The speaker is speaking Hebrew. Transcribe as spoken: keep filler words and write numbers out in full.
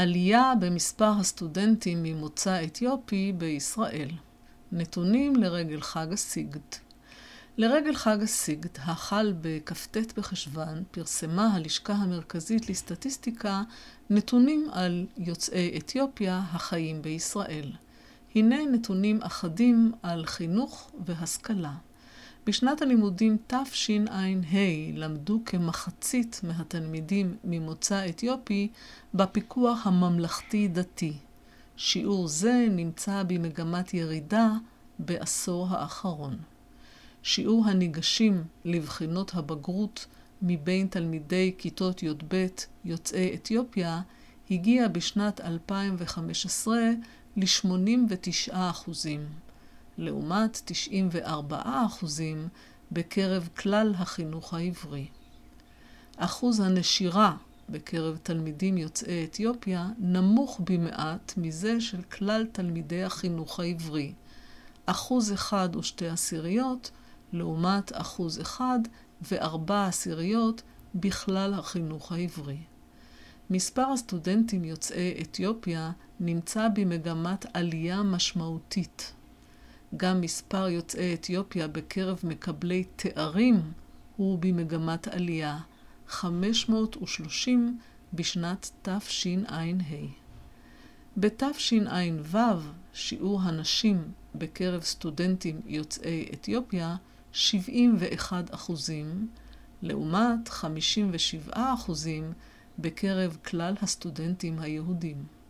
עלייה במספר הסטודנטים ממוצא אתיופי בישראל. נתונים לרגל חג הסיגד. לרגל חג הסיגד, החל בכ"ט בחשוון, פרסמה הלשכה המרכזית לסטטיסטיקה נתונים על יוצאי אתיופיה החיים בישראל. הנה נתונים אחדים על חינוך והשכלה. בשנת הלימודים תשע"ה למדו כמחצית מהתלמידים ממוצא אתיופי בפיקוח הממלכתי-דתי. שיעור זה נמצא במגמת ירידה בעשור האחרון. שיעור הניגשים לבחינות הבגרות מבין תלמידי כיתות י"ב יוצאי אתיופיה הגיע בשנת אלפיים וחמש עשרה ל-שמונים ותשעה אחוזים, לעומת תשעים וארבעה אחוזים בקרב כלל החינוך העברי. אחוז הנשירה בקרב תלמידים יוצאי אתיופיה נמוך במעט מזה של כלל תלמידי החינוך העברי, אחוז אחד ושתי עשיריות, לעומת אחוז אחד וארבע עשיריות בכלל החינוך העברי. מספר הסטודנטים יוצאי אתיופיה נמצא במגמת עלייה משמעותית. גם מספר יוצאי אתיופיה בקרב מקבלי תארים הוא במגמת עלייה, חמש מאות ושלושים בשנת תשע"ה. בתשע"ו שיעור הנשים בקרב סטודנטים יוצאי אתיופיה שבעים ואחד אחוזים, לעומת חמישים ושבעה אחוזים בקרב כלל הסטודנטים היהודים.